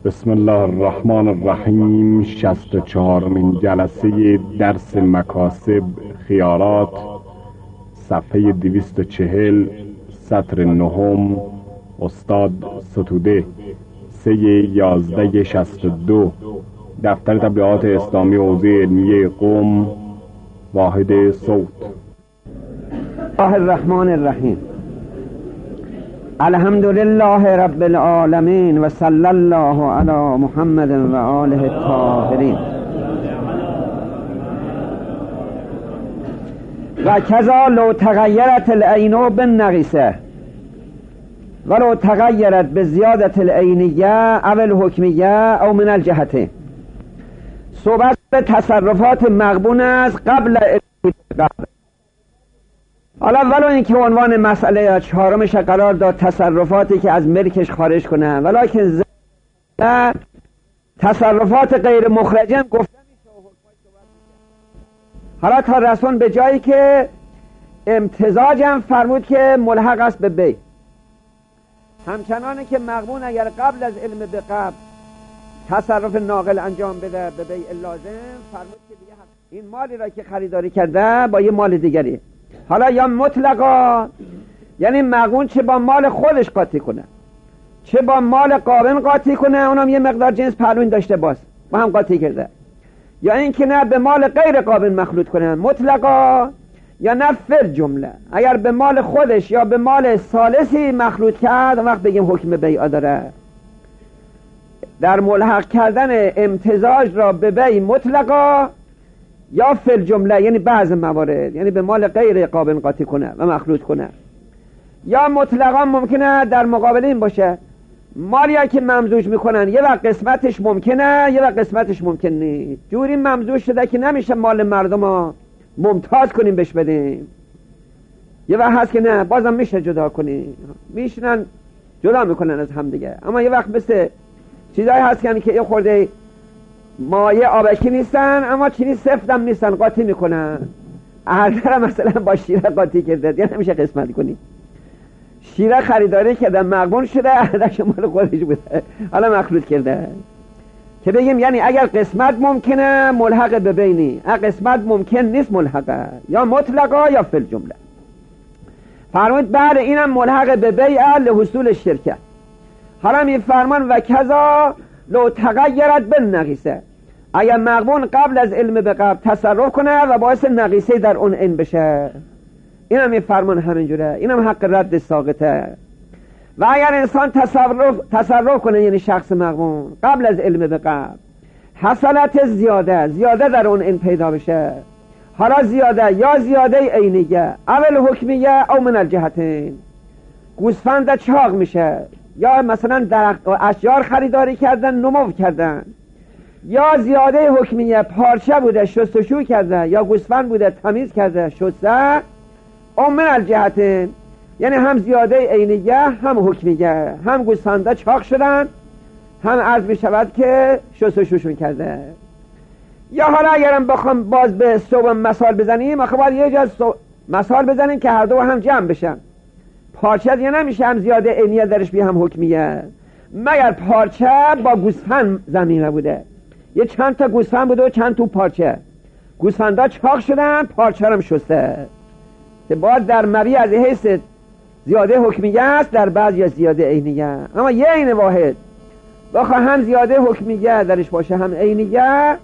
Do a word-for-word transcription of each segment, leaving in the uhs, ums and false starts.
بسم الله الرحمن الرحیم. شصت و چهارمین جلسه درس مکاسب خیارات، صفحه دویست و چهل، سطر نهم. استاد ستوده، سه یازده شصت و دو. دفتر تبلیغات اسلامی حوزه علمیه قم، واحد صوت. الله الرحمن الرحیم. الحمد لله رب العالمین و صلی الله علی محمد و آله الطاهرین. و کذا لو تغیرت العین بالنقیصه و لو تغیرت بزیادت العینیه او الحکمیه او من الجهته. صحبت به تصرفات مغبون است قبل قبل. حالا ولو اینکه عنوان مسئله چهارمش قرار داد تصرفاتی که از ملکش خارج کنه، ولکن ز... تصرفات غیر مخرجم گفته میشه و حکمای صحبت میشه. حالا تا رسون به جایی که امتزاجم فرمود که ملحق است به بی، همچنانه که مغبون اگر قبل از علم به قبل تصرف ناقل انجام بده به بی لازم، فرمود که دیگه حق این مالی را که خریداری کرده با یه مال دیگری. حالا یا مطلقا، یعنی مغبون چه با مال خودش قاطی کنه چه با مال قابن قاطی کنه، اونم یه مقدار جنس پهلوین داشته باز با هم قاطی کرده، یا این که نه به مال غیر قابن مخلوط کنه مطلقا، یا نه فر جمله اگر به مال خودش یا به مال ثالثی مخلوط کرد وقت بگیم حکم بیع داره. در ملحق کردن امتزاج را به بیع مطلقا یا فر جمله، یعنی بعض موارد، یعنی به مال غیر قابل قاطی کنه و مخلوط کنه، یا مطلقا ممکنه در مقابل این باشه مالی که ممزوج میکنن یه وقت قسمتش ممکنه یه وقت قسمتش ممکن نیست، جوری ممزوج شده که نمیشه مال مردم ها ممتاز کنیم بهش بدیم، یه وقت هست که نه بازم میشه جدا کنیم، میشنن جدا میکنن از هم دیگه، اما یه وقت مثل چیزایی هست که یه خورده مایه آبکی نیستن اما چینی سفت هم نیستن، قاطی میکنن. اردر مثلا با شیره قاطی کرده دیگه نمیشه قسمت کنی. شیره خریداری کرده مغبون شده، اردرش مال خودش بوده حالا مخلوط کرده، که بگیم یعنی اگر قسمت ممکنه ملحق به بینی، اگر قسمت ممکن نیست ملحقه، یا مطلقا یا فی الجمله. فرمود بعد اینم ملحق به بیع لحصول شرکت. حالا می فرمان و کذا لو تغیرت بالنقیصه، اگر مغبون قبل از علم به قبل تصرف کنه و باعث نقیصه در اون این بشه، اینم می فرمان همینجوره، اینم حق رد ساقطه. و اگر انسان تصرف تصرف کنه، یعنی شخص مغبون قبل از علم به قبل، حصلت زیاده زیاده در اون این پیدا بشه، حالا زیاده یا زیاده عینیه اول حکمیه او من الجهتین، گوسفند چاق میشه، یا مثلا درخت اشجار خریداری کردن نمو کردن، یا زیاده حکمیه پارچه بوده شستشو کرده، یا گوسفند بوده تمیز کرده شسته، او من الجهتین، یعنی هم زیاده عینیه هم حکمیه، هم گوسفنده چاق شدن هم عرض می شود که شستشوشون کرده. یا حالا اگرم بخوام باز به صوب مثال بزنیم، آخه باید یه جا مثال بزنیم که هر دو هم جمع بشن. پارچه دیگه نمیشه هم زیاده عینیه درش بی هم حکمیه، مگر پارچه با گوسفند زمینه بوده، یه چند تا گوسفند بوده و چند تا پارچه، گوسفندا چاق شدن پارچه هم شسته، که باید در مبی از حیث زیاده حکمیه است، در بعض یا زیاده عینیه، اما یه عین واحد بخواه هم زیاده حکمیه درش باشه هم عینیه،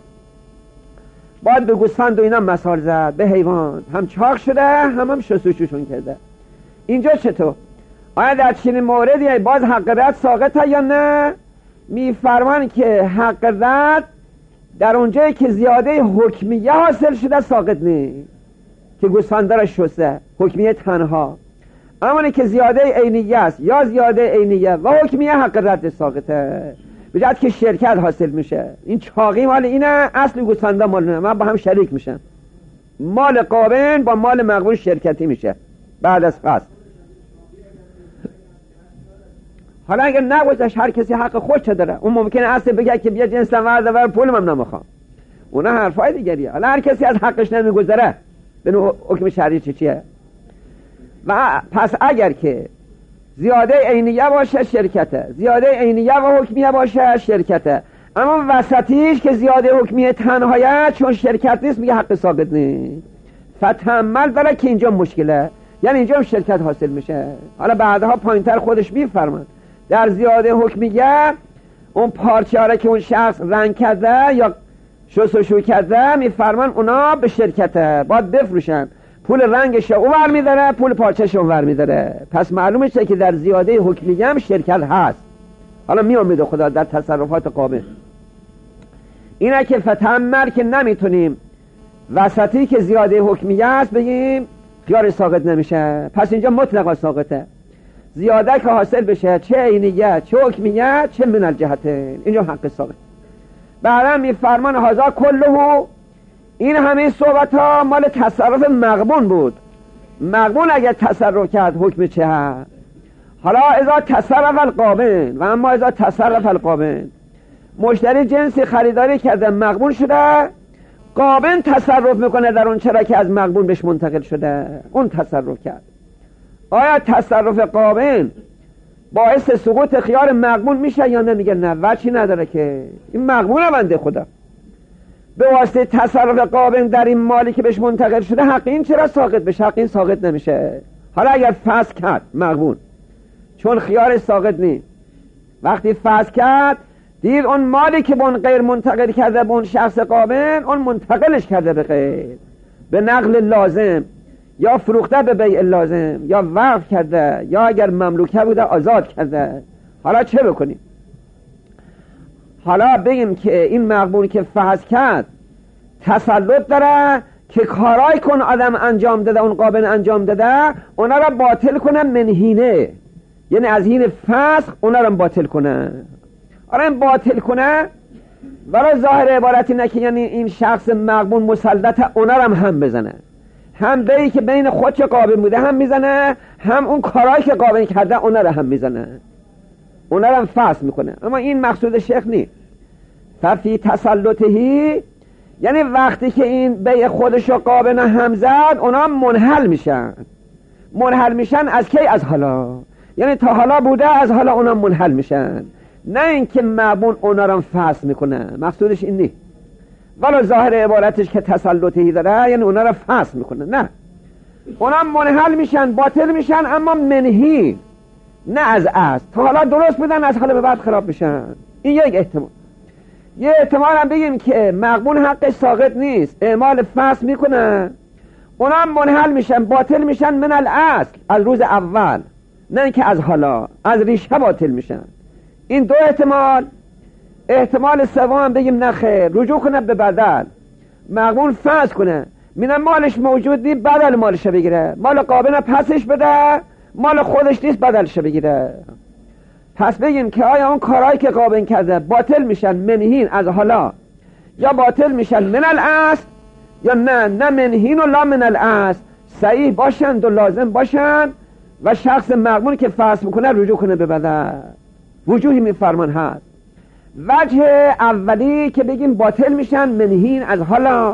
باید به گوسفند و اینا مثال زد، به حیوان هم چاق شده هم هم شستشوشون کرده. اینجا چطور؟ آیا در چنین موردی باز حق رد ساقطه یا نه؟ میفرمان که حق رد در اونجایی که زیاده حکمیه حاصل شده ساقط نیست، که گوسفند را شسته حکمیه تنها، اما که زیاده عینیه است یا زیاده عینیه و حکمیه حق رد ساقطه، به جهت که شرکت حاصل میشه. این چاقی مال اینه، اصل گوسفندا مال نه، من با هم شریک میشن، مال قابن با مال مغبون شرکتی میشه بعد از قصد. حالا اگر نگذاشت هر کسی حق خودش داره، اون ممکنه اصل بگه که بیا جنس ورده ور پولم هم نمیخوام، اونا حرفای دیگریه. حالا هر کسی از حقش نمیگذره به حکم شرعی چی چیه. و پس اگر که زیاده عینیه باشه شرکته، زیاده عینیه و حکمیه باشه شرکته. اما وسطیش که زیاده حکمیه تنهایه چون شرکت نیست میگه حق ساقط نیست. فتحمل داره که اینجا مشکله، یعنی اینجا هم شرکت حاصل میشه. حالا بعدها پایینتر خودش میفرمان در زیاده حکمیه اون پارچه ها که اون شخص رنگ کرده یا شستشو کرده میفرمان اونا به شرکته، باید بفروشن، پول رنگش اونور میداره، پول پارچهش اونور میداره. پس معلومه که در زیاده حکمیه هم شرکت هست. حالا میامید خدا در تصرفات قابل اینه که فتحمل که نمیتونیم وسطی که زیاده حکمیه است بگیم خیار ساقط نمیشه، پس اینجا مطلقا ساقطه. زیاده که حاصل بشه چه عینیه چه حکمیه چه من الجهتین اینجا حق ساقط. بعدم میفرمان هذا کله، این همه صحبت ها مال تصرف مغبون بود. مغبون اگر تصرف کرد حکم چه هست؟ حالا اذا تصرف القابن و اما اذا تصرف القابن، مشتری جنسی خریداری کرده مغبون شده، قابن تصرف میکنه در اون چرا که از مغبون بهش منتقل شده، اون تصرف کرد. آیا تصرف قابن باعث سقوط خیار مغبون میشه یا نمیگه؟ نه، وجهی نداره که این مغبونه بنده خدا. به واسطه تصرف قابن در این مالی که بهش منتقل شده حق این چرا ساقط بشه؟ حق این ساقط نمیشه. حالا اگر فسخ کرد مغبون چون خیار ساقط نیست، وقتی فسخ کرد دید اون مالی که به اون غیر منتقل کرده به اون شخص قابن، اون منتقلش کرده به غیر، به نقل لازم یا فروخته به بیع لازم یا وقف کرده یا اگر مملوکه بوده آزاد کرده. حالا چه بکنیم؟ حالا بگیم که این مغبون که فسخ کرد تسلط داره که کارای کن آدم انجام داده اون قابل انجام داده اونا را باطل کنه منهینه، یعنی از هین فسخ اونا را باطل کنه. آره این باطل کنه ولی ظاهر عبارتی نه که یعنی این شخص مغبون مسلط اونا را هم, هم بزنه، هم بایی که بین خود که قابل بوده هم میزنه، هم اون کارایی که قابل کرده اونا را هم میزنه، اونا را هم فسخ میکنه. اما این مقصود شیخ نیست. ففی تسلطهی یعنی وقتی که این بی خودش و قابل هم زد اونا منحل میشن. منحل میشن از کی؟ از حالا، یعنی تا حالا بوده از حالا اونا منحل میشن، نه اینکه مغبون اونا را فسخ میکنه. مقصودش این نیست. ولی ظاهر عبارتش که تسلطهی داره یعنی اونا را فسخ میکنه، نه، اونا منحل میشن باطل میشن اما منهی، نه از اصل. تا حالا درست بودن از حالا به بعد خراب میشن. این یک احتمال. یه احتمال هم بگیم که مغبون حقش ساقط نیست، اعمال فسخ میکنه، اونا منحل میشن باطل میشن من الاصل، از روز اول، نه اینکه از حالا، از ریشه باطل میشن. این دو احتمال. احتمال سوم هم بگیم نه خیر، رجوع کنه به بدل، مغبون فسخ کنه، میگه مالش موجود نیست بدل مالش بگیره، مال قابل پسش بده، مال خودش نیست بدلش بگیره. پس بگیم که آیا اون کارهایی که قابل کرده باطل میشن منهین از حالا یا باطل میشن من الاصل، یا نه نه منهین و لا من الاصل، صحیح باشند و لازم باشند و شخص مغبون که فسخ میکنه رجوع کنه به بدل. وجوهی میفرمان هست. وجه اولی که بگیم باطل میشن منهین از حالا،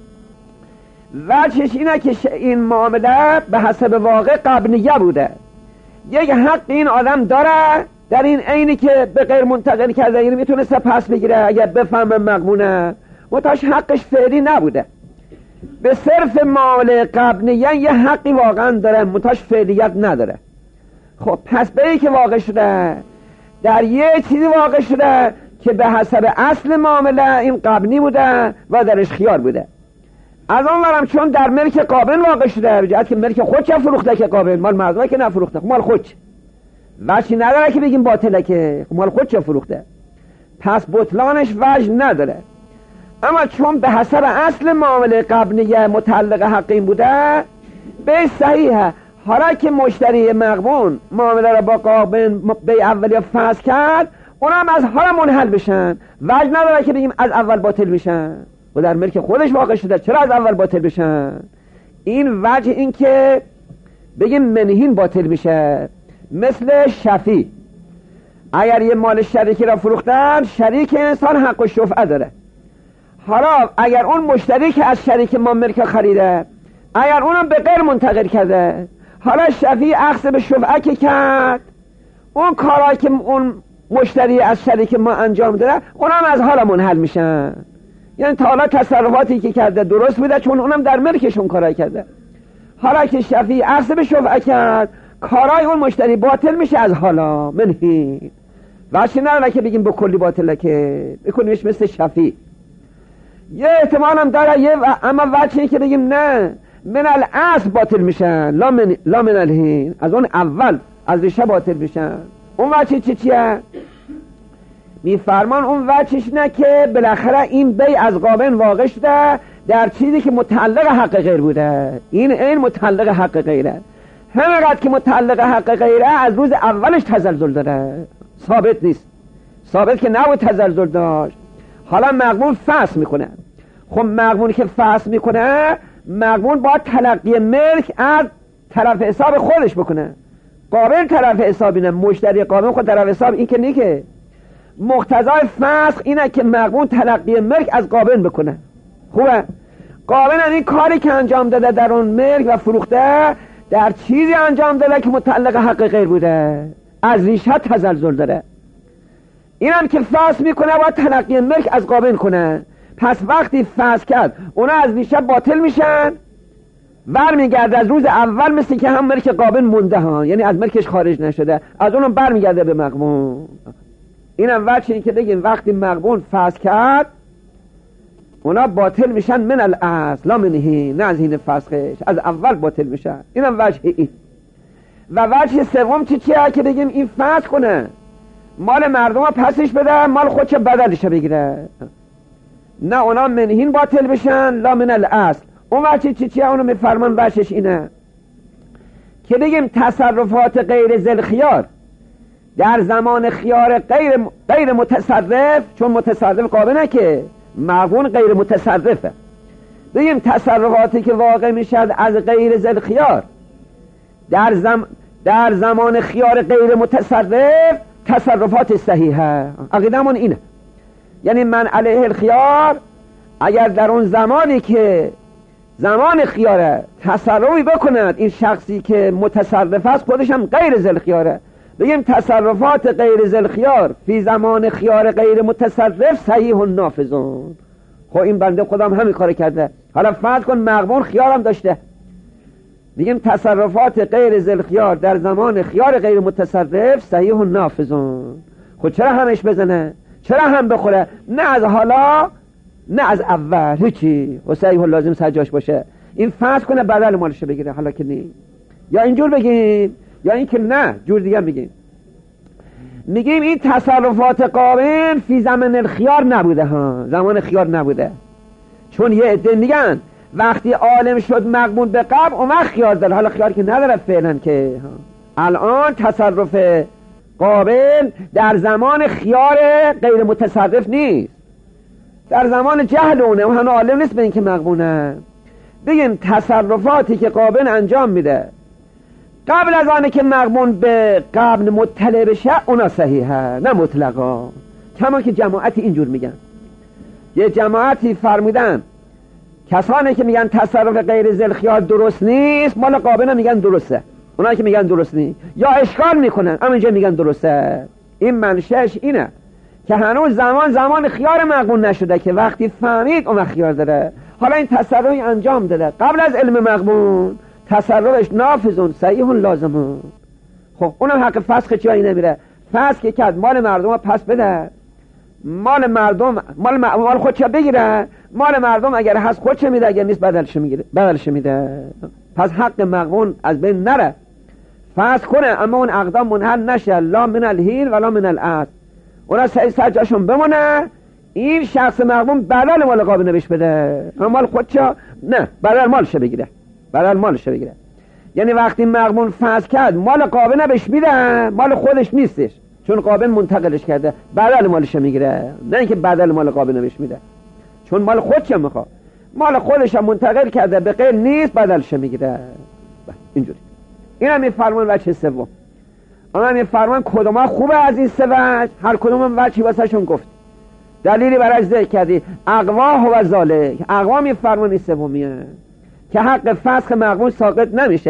وجهش اینه که این معامله به حسب واقع قبلیه بوده، یک حق این آدم داره در این عینی که به غیر منتقل کرده، یعنی میتونسته پس بگیره اگر بفهمه مغبونه، متاش حقش فعلی نبوده. به صرف معامله قبلیه یه حقی واقعا داره، متاش فعلیت نداره. خب پس به ای که واقع شده در یه چیزی واقع شده که به حسب اصل معامله این قبلی بوده و درش خیار بوده. از اون ورم چون در ملک قابل واقع شده، به جهت که ملک خود چه فروخته که قابل، مال مردمه که نفروخته، مال خود وجه نداره که بگیم باطله که مال خود چه فروخته، پس بطلانش وجه نداره. اما چون به حسب اصل معامله قبلیه متعلق حق این بوده به صحیحه. حالا که مشتری مغبون معامله را با قابل به اولی فسخ کرد، اونا هم از حالا منحل بشن، وجه نداره که بگیم از اول باطل میشن و در ملک خودش واقع شده چرا از اول باطل بشن. این وجه این که بگیم منهین باطل میشه. مثل شفیع، اگر یه مال شریکی را فروختن، شریک انسان حق و شفعه داره. حالا اگر اون مشتری که از شریک ما ملک خریده اگر اونم به غیر منتقل کرده، حالا شفیع اخذ به شفعه که کرد اون کارهایی که اون مشتری از شریک ما انجام داده اونم از حال منحل میشن. یعنی تا حالا تصرفاتی که کرده درست بوده چون اونم در ملکشون کارای کرده. حالا که شفیع عرض به شفعه کرد کارای اون مشتری باطل میشه از حالا منهی. وحشی نداره که بگیم به کلی باطله، که بکنیمش مثل شفیع. یه احتمال هم داره یه و... اما وجهی که بگیم نه من الاصل باطل میشن، لا من, لا من الهین، از اون اول از ریشه باطل میشن. اون وجه چی چیه؟ میفرمان اون وجهش نه که بالاخره این بی از قابل واقع شده در چیزی که متعلق حق غیر بوده. این این متعلق حق غیره، همینقدر که متعلق حق غیره از روز اولش تزلزل داره، ثابت نیست. ثابت که نبود تزلزل داشت. حالا مغبون فحص میکنه. خب مغبونی که فحص میکنه، مغبون باید تلقی ملک از طرف حساب خودش بکنه. قابل طرف حساب اینه، مشتری قابل خود طرف حساب این که نیکه. مقتضای فسخ اینه که مغبون تلقی ملک از قابل بکنه. خوبه؟ قابل این کاری که انجام داده در اون ملک و فروخته در چیزی انجام داده که متعلق حق غیر بوده، از ریشه تزلزل داره. اینم که فسخ میکنه باید تلقی ملک از قابل کنه. پس وقتی فسخ کرد اونا از ریشه باطل میشن، بر میگرده از روز اول مثل که هم ملک قابل مونده ها، یعنی از ملکش خارج نشده، از اونم بر میگرده به مغبون. اینم وجه این که بگیم وقتی مغبون فسخ کرد اونا باطل میشن من الاصل لا منهی، نه از این فسخش، از اول باطل میشن. اینم وجه این. و وجه سوم چی چیه که بگیم این فسخ کنه مال مردم ها پسش بده، مال خودش بدلش بگیره، نه اونا منهین باطل بشن لا من الاصل. اون وجه چی چیه؟ اونو میفرمان وجهش اینه که بگیم تصرفات غیر ذل خیار در زمان خیار غیر غیر متصرف، چون متصرف قابله که مغبون غیر متصرفه، بگیم تصرفاتی که واقع میشد از غیر ذل خیار در زم در زمان خیار غیر متصرف تصرفات صحیحه. عقیدمون اینه، یعنی من علیه الخیار اگر در اون زمانی که زمان خیاره تصرفی بکند این شخصی که متصرف است خودش هم غیر ذل خیاره، بگیم تصرفات غیر ذل خیار فی زمان خیار غیر متصرف صحیح و نافذون. خب این بنده خودم همین کار کرده. حالا فرض کن مغبون خیارم داشته، بگیم تصرفات غیر ذل خیار در زمان خیار غیر متصرف صحیح و نافذون. خب چرا همش بزنه؟ چرا هم بخوره؟ نه از حالا نه از اول هیچی، و صحیح و لازم سجاش باشه. این فرض کنه بدل مالشو بگیره. حالا که نی، یا اینجور بگیم یا این که نه جور دیگه میگیم، میگیم این تصرفات قابل فی زمان الخیار نبوده ها، زمان خیار نبوده. چون یه عده میگن وقتی عالم شد مغبون به قبل اون وقت خیار داره، حالا خیار که نداره فعلا که الان تصرف قابل در زمان خیار غیر متصرف نیست، در زمان جهل اونه، اون هنو عالم نیست به این که مغبونه. بگیم تصرفاتی که قابل انجام میده قبل از آنه که مغبون به قبل مطلع بشه اونا صحیحه، نه مطلقا. کما که جماعتی اینجور میگن، یه جماعتی فرمودن کسانی که میگن تصرف غیر ذل خیار درست نیست مال قابل میگن درسته، اونا که میگن درست نیست یا اشکال میکنن اما اینجا میگن درسته. این منشأش اینه که هنوز زمان زمان خیار مغبون نشده که وقتی فهمید اون خیار داره، حالا این تصرفی انجام داده قبل از علم مغبون، تصرفش نافذون صحیح لازمون. خب اونم حق فسخ جایی نمیره. فسخ که کرد مال مردم ها پس بده، مال مردم مال مال خودش بگیره، مال مردم اگر هست خودش میده، اگر نیست بدلش میگیره بدلش میده. پس حق مغبون از بین نره، فسخ کنه اما اون اقدام منحل نشه، لا من الهین ولا من الاصل. اونا سعی سرجاشون بمونه، این شخص مغبون بدل مال قابل نبیش بده، اما مال خودش نه، بدل مالش بگیره، بدل مالش بگیره. یعنی وقتی مغبون فسخ کرد مال قابل نبیش میده، مال خودش نیستش چون قابل منتقلش کرده، بدل مالش میگیره، نه اینکه بدل مال قابل نبیش میده چون مال خودش میخواد، مال خودش منتقل کرده به غیر نیست بدلش میگیره. اینجوری اینا میفرمان وجه سوم. اما میفرمان کدوم خوبه از این سه وجه؟ هر کدوم وجهی واسه شون گفت، دلیلی برای ذکر کردی. اقوا و ذالک، اقوا میفرمان این سومیه که حق فسخ مغبون ساقط نمیشه.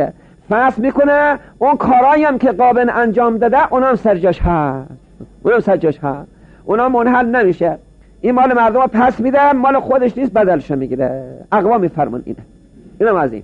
فسخ میکنه، اون کارایی هم که قابل انجام داده اونم سرجاش هست، اونم سرجاش هست، اونم منحل نمیشه. این مال مردم ها پس میده، مال خودش نیست، بدلش میگیره. اقوام میفرمان اینه. اینم از این.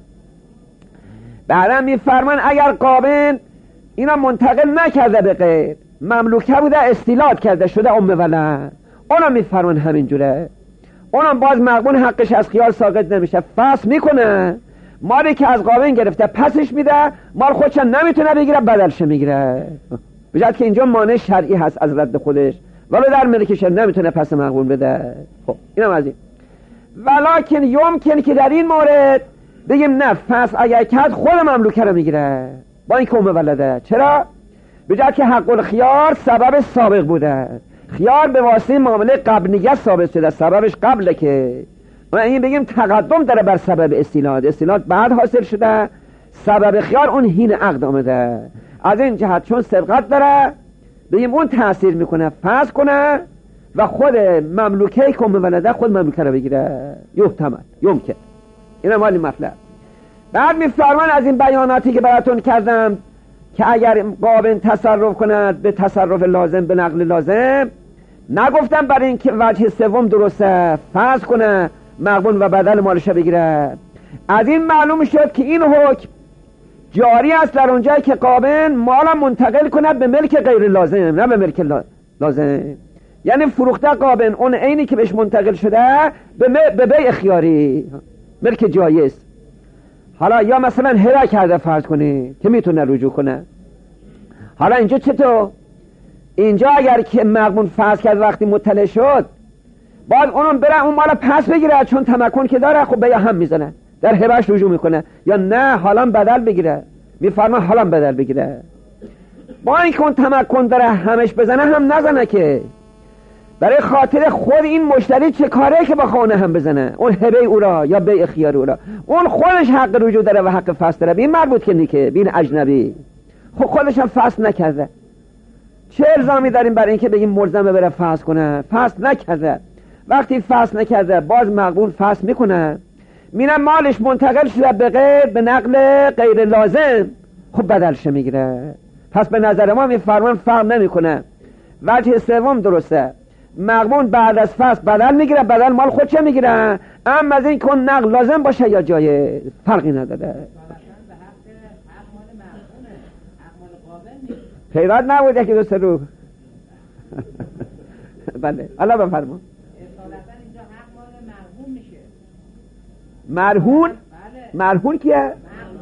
بعدم میفرمان اگر قابل اینا منتقل نکرده به غیر، مملوکه بوده استیلاد کرده شده ام ولد، اونم میفرمان همینجوره، اونم باز مقبول حقش از خیال ساقط نمیشه، فسخ میکنه، مالی که از قابل گرفته پسش میده، مال خودش نمیتونه بگیره، بدلش میگیره. بجد که اینجا مانع شرعی هست از رد خودش، ولی در ملکش نمیتونه پس مقبول بده. خب اینم از این. ولکن یمکن که در این مورد بگیم نه، فسخ اگر کرد خود مملوکه رو میگیره با این که ام ولده. چرا؟ بجد که حق الخیار سبب سابق بوده، خیار به واسطه معامله قبلیه ثابت شده، سببش قبله، که ما این بگیم تقدم داره بر سبب استیلاد، استیلاد بعد حاصل شده، سبب خیار اون هین عقد آمده. از این جهت چون سبقت داره بگیم اون تأثیر میکنه، فسخ کنه و خود مملوکه که ام ولده خود مملوکه رو بگیره. یحتمل، یمکن. این مالی مطلب. بعد میفرمان از این بیاناتی که براتون کردم که اگر قابل تصرف کند به تصرف لازم، به نقل لازم، نگفتم برای این که وجه سوم درسته، فرض کنه مقبول و بدل مالش بگیره. از این معلوم شد که این حکم جاری است در اونجایی که قابل مال منتقل کند به ملک غیر لازم، نه به ملک لازم. یعنی فروخته قابل اون عینی که بهش منتقل شده به بیع خیاری، ملک جایز. حالا یا مثلا هبه کرده فرض کنی که میتونه رجوع کنه. حالا اینجا چطور؟ اینجا اگر که مقبول فرض کرد وقتی مطلع شد باید اونم بره اون مال پس بگیره، چون تمکن که داره خب به هم میزنه، در هبهش رجوع میکنه. یا نه حالا بدل بگیره، میفرما حالا بدل بگیره، با اینکه اون تمکن داره همش بزنه هم نزنه، که برای خاطر خود این مشتری چه کاره که بخوانه هم بزنه اون هبه او را یا بیع خیار او را، اون خودش حق رجوع داره و حق فسخ داره. بین مربوط که نیکه بین اجنبی خب خودش هم فسخ نکرده، چه الزامی داریم برای اینکه بگیم ملزمه بره فسخ کنه؟ فسخ نکرده. وقتی فسخ نکرده باز مقبول فسخ میکنه، میره مالش منتقل شده به غیر، به نقل غیر لازم، خب بدلش میگیره. پس به نظر ما میفرمان فرق نمیکنه. وجه سوم درسته، مقبول بعد از فسخ بدل میگیره، بدل مال خودش میگیره، اما از این که نقل لازم باشه یا جایز فرقی نداره. پیراد نبود یکی دو سه رو. بله الله بفرما. اصالتا اینجا حق مال مرهون میشه. مرهون؟ بله. مرهون کیه؟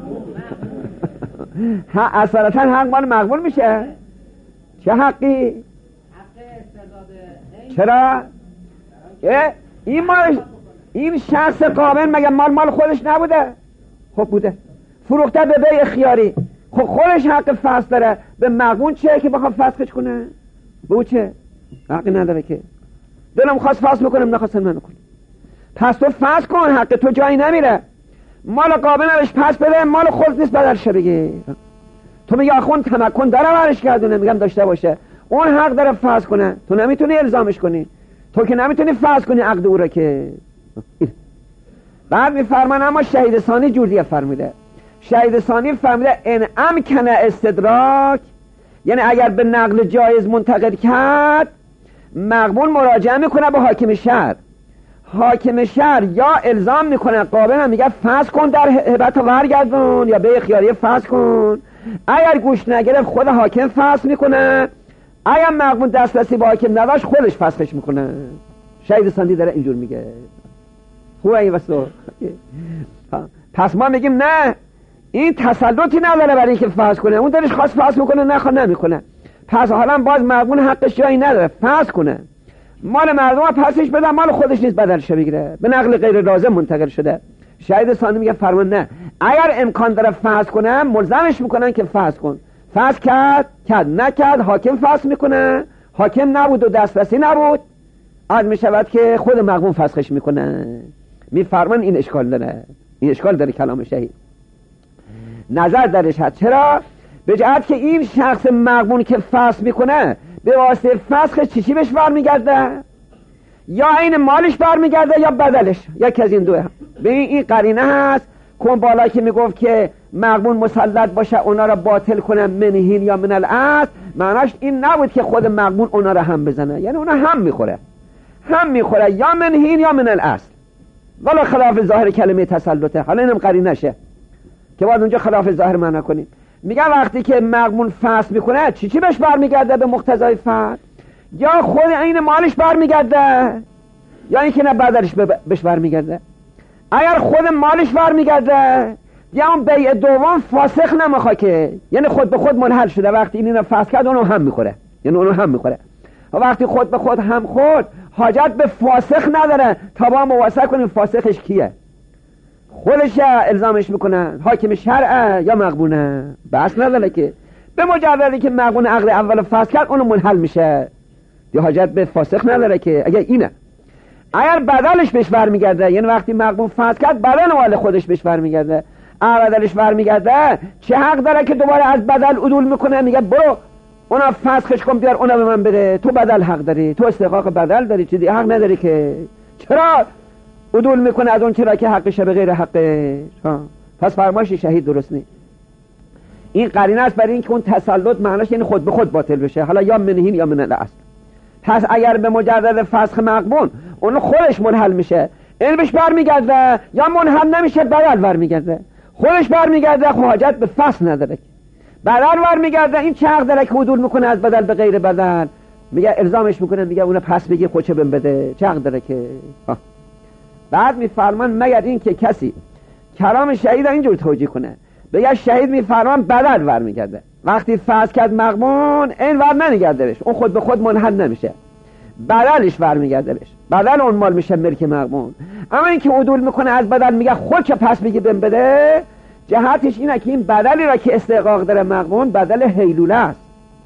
ها اصالتا حق مال مقبول میشه. چه حقی؟ حق استرداد. چرا؟ این مال این شخص قابل مگه مال مال خودش نبوده؟ خب بوده، فروخته به بیع خیاری، خب خودش حق فسخ داره. به مقبول چه که بخواد فسخش کنه؟ به او چه؟ حقی نداره که. دلم خواست فسخ میکنم، نخواستم نمیکنم. پس تو فسخ کن، حق تو جایی نمیره. مال قابل نبش پس بده، مال خود نیست بدلش بگی. تو میگه آخون تمکن داره ورش گردونه، میگم داشته باشه، اون حق داره فسخ کنه، تو نمیتونی الزامش کنی، تو که نمیتونی فسخ کنی عقد او را که. بعد میفرمان اما شهید ثانی جور دیگه فرمیده. شهید ثانی فرمیده ان امکن استدراک، یعنی اگر به نقل جایز منتقل کرد مقبول مراجعه میکنه به حاکم شهر، حاکم شهر یا الزام میکنه قابل هم میگه فسخ کن در هبت و برگردون یا به خیاری فسخ کن. اگر گوش نگرفت خود حاکم فسخ میکنه، اگر مقبول دسترسی به حاکم نداشت خودش فسخش میکنه. شهید ثانی داره اینجور میگه. خوبه این واسه. پس ما میگیم نه، این تسلطی نداره برای اینکه فسخ کنه، اون دلش خواست فسخ میکنه نخواد نمیکنه. پس حالا باز مقبول حقش جایی نداره، فسخ کنه، مال مردم ها پسش بده، مال خودش نیست بدلش بگیره، به نقل غیر لازم منتقل شده. شهید ثانی میگه فرمان نه، اگر امکان داره فسخ کنه ملزمش میکنن که فسخ کن. فسخ کرد کرد، نکرد حاکم فسخ میکنه، حاکم نبود و دسترسی نبود، عاد میشود که خود مقبول فسخش میکنه. میفرمان این اشکال داره، این اشکال داره کلام شهید، نظر درش هست. چرا؟ به جهت که این شخص مقبول که فسخ میکنه به واسطه فسخش چی چی بهش برمیگرده؟ یا این مالش برمیگرده یا بدلش، یکی از این دوه. ببین این قرینه هست کن بالا که میگفت که مغبون مسلط باشه اونا را باطل کنه منهین یا من الاصل، معناش این نبود که خود مغبون اونا را هم بزنه، یعنی اونا هم میخوره هم میخوره یا منهین یا من الاصل، ولی خلاف ظاهر کلمه تسلطه. حالا اینم قرینه نشه که باید اونجا خلاف ظاهر معنا کنیم. میگن وقتی که مغبون فسخ میکنه چی چی بهش برمیگرده به مقتضای فسخ؟ یا خود این مالش برمیگرده یا اینکه نه بدلش بهش برمیگرده. اگر خود مالش برمیگرده یا اون بیع دوم فاسخ نمیخواد که، یعنی خود به خود منحل شده، وقتی این اینو فسخ کرد اونو هم میخوره، یعنی اونو هم میخوره. و وقتی خود به خود هم خورد حاجت به فاسخ نداره تا با مواسق کنیم فاسخش کیه، خودش الزامش میکنن حاکم شرعه یا مغبونه، بس نداره که به مجردی که مغبون عقد اول فسخ کرد اونو منحل میشه، یا حاجت به فاسخ نداره که. اگر اینه اگر بدلش بهش برمیگرده، یعنی وقتی مغبون فسخ کرد بدل مال خودش بهش برمیگرده، اگر بدلش برمیگرده چه حق داره که دوباره از بدل عدول میکنه؟ میگه برو اونا فسخش کن بیار اونا به من بده، تو بدل حق داری، تو استحقاق بدل داری، چیزی حق نداری که. چرا عدول میکنه از اون چرا که حقشه به غیر حقه؟ پس فرمایش شهید درست نیست. این قرینه است برای اینکه اون تسلط معناش یعنی خود به خود باطل بشه، حالا یا منهین یا من الاصل. پس اگر به مجرد فسخ مغبون اون خودش منحل میشه، این بهش برمیگرده، یا منحل نمیشه بدل برمیگرده، خودش برمیگرده، خب حاجت به فسخ نداره. بدل برمیگرده، این چه حق داره که عدول میکنه از بدل به غیر بدل؟ میگه الزامش میکنه، میگه اون پس بگی خودشه بهم بده، چه حق داره که؟ ها. بعد میفرمان مگر این که کسی کلام شهید اینجور توجیه کنه، بگه شهید میفرمان بدل برمیگرده، وقتی فسخ کرد مغبون این ور نمیگرده بهش، اون خود به خود منحل نمیشه، بدلش برمیگرده بهش، بدل اون مال میشه ملک مغبون. اما این که عدول میکنه از بدل میگه خودشه پس بگی بهم بده، جهتش اینه که این بدلی را که استحقاق داره مغبون بدل حیلوله است.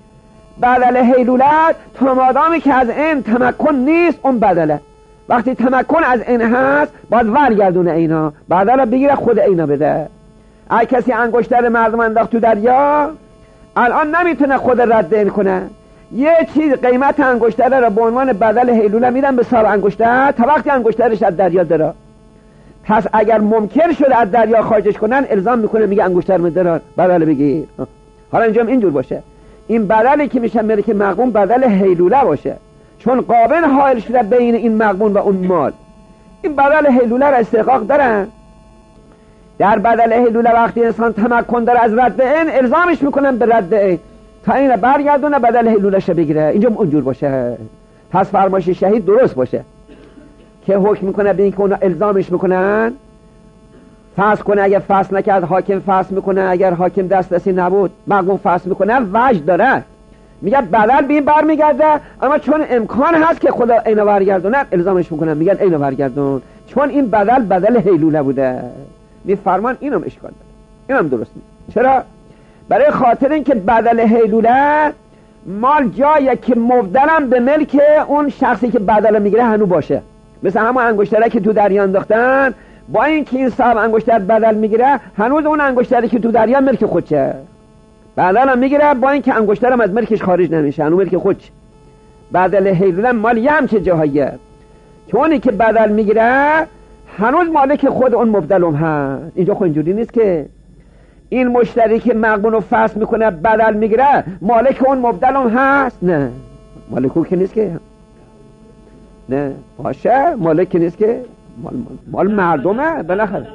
بدل حیلوله تا مادامی که از این تمکن نیست اون بدله، وقتی تمکن از این هست باید ورگردونه اینا، بدل را بگیره خود اینا بده. اگه کسی انگشتر مردم انداخت تو دریا الان نمیتونه خود رد این کنه، یه چیز قیمت انگشتر را به عنوان بدل حیلوله میدن به صاحب انگشتر تا وقتی انگشترش از دریا داره. پس اگر ممکن شده از دریا خارجش کنن الزام میکنه، میگه انگشتر مدرار بدل بگیر. حالا اینجا اینجور باشه، این بدلی که میشه ملک مغبون بدل حیلوله باشه، چون قابل حائل شده بین این مغبون و اون مال. این بدل حیلوله را استحقاق دارن. در بدل حیلوله وقتی انسان تمکن داره از رد این الزامش میکنن به رد این تا این برگردونه بدل حیلوله‌ش بگیره، اینجا اونجور باشه. پس فرمایش شهید درست باشه که حکم میکنه به اینکه اونا الزامش میکنن فسخ کنه، اگر فسخ نکرد حاکم فسخ میکنه، اگر حاکم دسترسی نبود مغبون فسخ میکنه، وجه داره، میگه بدل به این برمیگرده، اما چون امکان هست که خدا اینو برگردونه الزامش میکنن، میگن اینو برگردون، چون این بدل بدل حیلوله بوده. میفرمان اینم اشکال داره، اینم درست نیست. چرا؟ برای خاطر اینکه بدل حیلوله مال جایی که مبدلم به ملک اون شخصی که بدل میگیره هنو باشه، مثل همون انگشتره که تو دریا انداختن، با اینکه این صاحب انگشتر بدل میگیره هنوز اون انگشتری که تو دریا ملک خودشه، بدل هم میگیره با اینکه انگشترم از ملکش خارج نمیشه، هنو ملک خودش. بدل حیلوله مال یه همچه جاهایه که اونی که بدل میگیره هنوز مالک خود اون مبدلم هست. اینجا خود اینجوری نیست که این مشتری که مغبون رو فسخ میکنه بدل میگیره مالک اون مبدلم هست، نه مالک اون که نیست که، نه باشه مالک که نیست که، مال, مال مردمه بالاخره.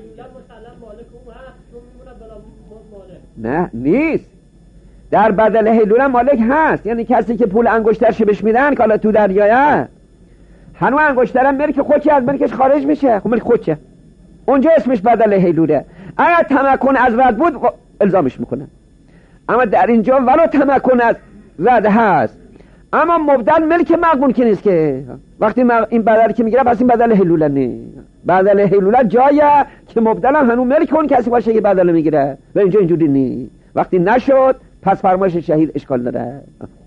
نه نیست، در بدل حیلوله مالک هست، یعنی کسی که پول انگشترش بهش میدن که حالا تو دریایه هنو انگشترم ملک خودشه، از ملکش خارج میشه، خب ملک خودشه، اونجا اسمش بدل حیلوله. اگر تمکن از رد بود الزامش میکنه، اما در اینجا ولو تمکن از رد هست اما مبدل ملک مغبون که نیست که، وقتی این بدل که میگیره پس این بدل حیلوله نیست. بدل حیلوله جایه که مبدل هم هنو ملک اون کسی باشه که بدل میگیره، و اینجا اینجوری نیست. وقتی نشد پس فرمایش شهید اشکال داره.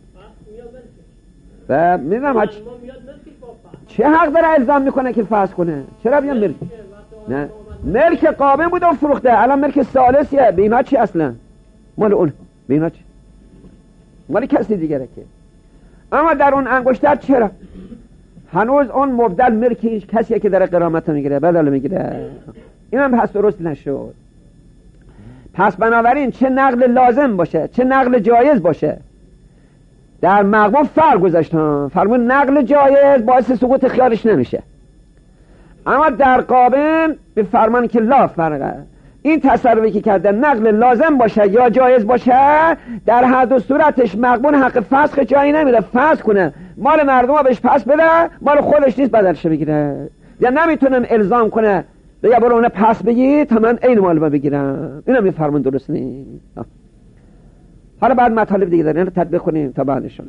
و میدونم چه حق داره الزام میکنه که فسخ کنه؟ چرا بیان ملک؟ نه ملک قابل بود و فروخته، الان ملک ثالثیه، به اینا چی اصلا؟ مال اون، به اینا چی؟ مال کسی دیگره که. اما در اون انگشتر چرا؟ هنوز اون مبدل ملکی کسیه که داره قرامت میگیره، بدل میگیره. این هم پس درست نشد. پس بنابراین چه نقل لازم باشه چه نقل جایز باشه در مقبول فرق گذاشتن. فرمون نقل جایز باعث سقوط خیارش نمیشه، اما در قابل به فرمان که لا فرقه. این تصرفی که کرده نقل لازم باشه یا جایز باشه، در هر دو صورتش مقبول حق فسخ جایی نمیره. فسخ کنه مال مردم ها بهش پس بده، مال خودش نیست بدلش بگیره. یا نمیتونم الزام کنه بگه برو اونه پس بگی تا من این مال ما بگیرم. اینم یه فرمان درست نیست. حالا بعد مطالب دیگه داریم تطبیق کنیم تا بعدشون.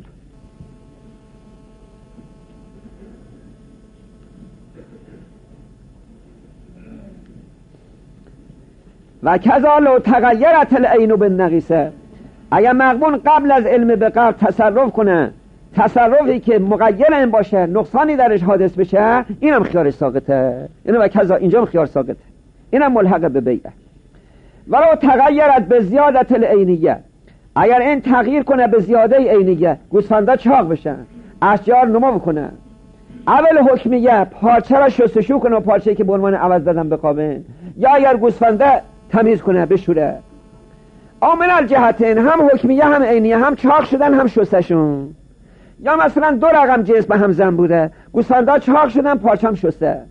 و کذا لو تغیرت العین بالنقیصه، اگر مغبون قبل از علم به قبل تصرف کنه، تصرفی که مغیر این باشه، نقصانی درش حادث بشه، اینم خیار ساقطه. اینم و کذا اینجا خیار ساقطه، اینم ملحق به بیعه. ولو تغیرت به زیادت العینیه، اگر این تغییر کنه به زیاده عینیه، گوسفندا چاق بشن، اشجار نمو کنه، اول حکمیه پارچه را شستشو کنه و پارچه‌ای که به عنوان عوض دادن بقابن، یا اگر گوسفنده تمیز کنه بشوره. آمن الجهتین، هم حکمیه هم عینیه، هم چاق شدن هم شستشون. یا مثلا دو رقم جنس به هم زن بوده، گوسفندا چاق شدن پارچه هم شسته.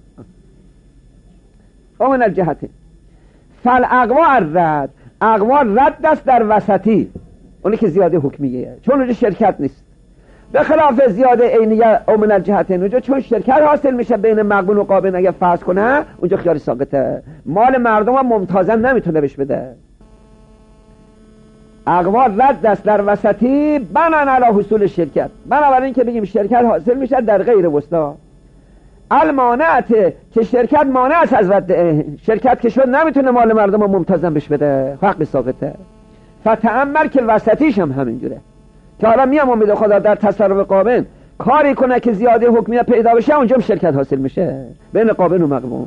آمن الجهتین. فل اقوا الرد، اقوا رد است در وسطی، اونی که زیاده حکمیه، چون اونجا شرکت نیست. به خلاف زیاده عینیه او من الجهتین، اونجا چون شرکت حاصل میشه بین مقبول و قابل، اگه فرض کنه اونجا خیار ساقطه. مال مردم هم ممتازن نمیتونه بهش بده. اقوا رد است در وسطی بنان علی حصول شرکت، بنابراین که بگیم شرکت حاصل میشه در غیر وسطا. المانعت، که شرکت مانع است از رد، شرکت که شد نمیتونه مال مردم هم ممتازن بهش بده، حق ساقطه. فتأمل که وسطیش هم همینجوره، که حالا میام امید خدا در تصرف قابل کاری کنه که زیاده حکمیه پیدا بشه، اونجا هم شرکت حاصل میشه بین قابل و مقبول.